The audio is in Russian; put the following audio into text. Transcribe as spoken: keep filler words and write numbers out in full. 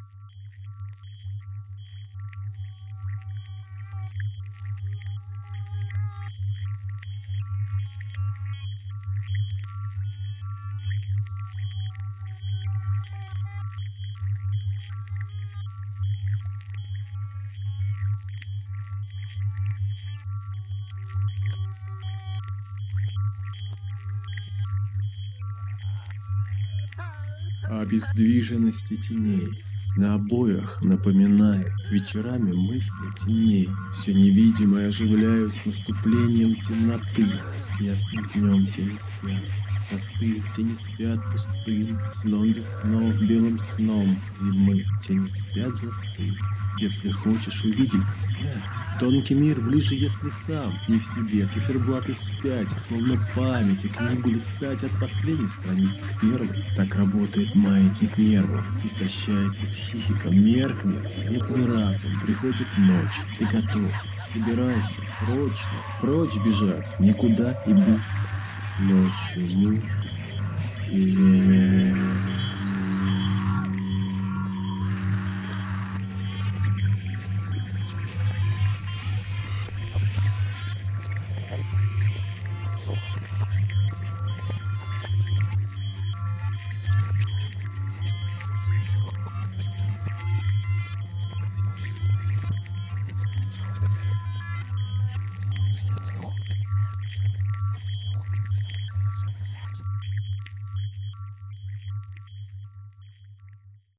Обездвиженности теней на обоях напоминаю. Вечерами мысли темней. Все невидимое оживляю с наступлением темноты. Ясным днем тени спят, застыв, тени спят пустым сном без снов, белым сном зимы. Тени спят, застыв. Если хочешь увидеть вспять тонкий мир ближе, если сам не в себе, циферблаты вспять, словно память, и книгу листать от последней страницы к первой. Так работает маятник нервов, истощается психика, меркнет светлый разум, приходит ночь. Ты готов, собирайся, срочно, прочь бежать, никуда и быстро. Ночью мысли тебе. So.